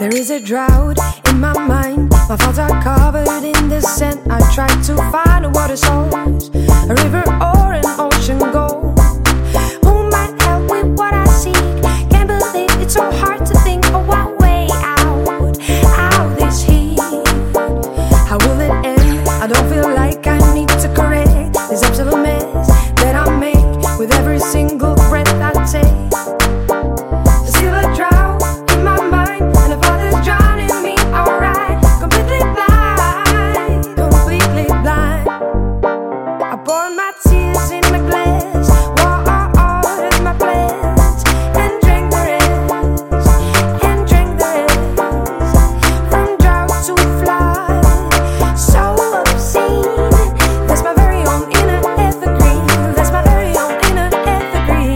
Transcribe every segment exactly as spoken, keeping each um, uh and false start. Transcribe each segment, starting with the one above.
There is a drought in my mind. My thoughts are covered in the scent. I try to find a water source, a river or an ocean gold. Who might help with what I seek? Can't believe it's so hard to think of what way out, out this heat. How will it end? I don't feel like I need to correct this absolute mess that I make with every single breath I take. There's still a drought in my mind, and the father's drowning me outright. Completely blind, completely blind. I poured my tears in my glass, watered my plants, and drank the rest, and drank the rest. From drought to flood, so obscene. That's my very own inner evergreen. That's my very own inner evergreen.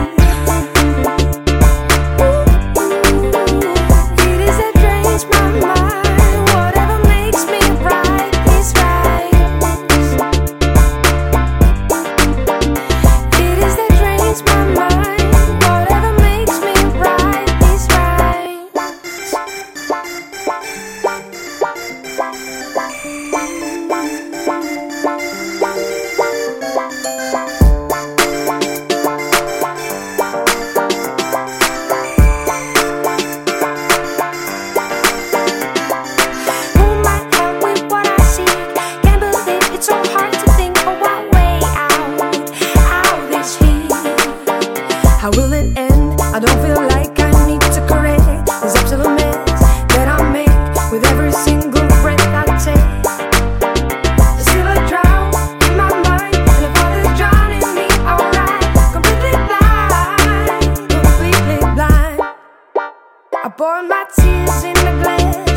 It is that drains my mind. Whatever makes me right is right. It is that drains my mind. Whatever makes me right is right. Who might help with what I seek? Can't believe it's so hard to think of what way out, out this heat. How will it end? I don't feel like I need to correct this absolute mess that I make with every single breath I take. There's still a drought in my mind, and the father's drowning me outright. Completely blind, completely blind. I poured my tears in a glass,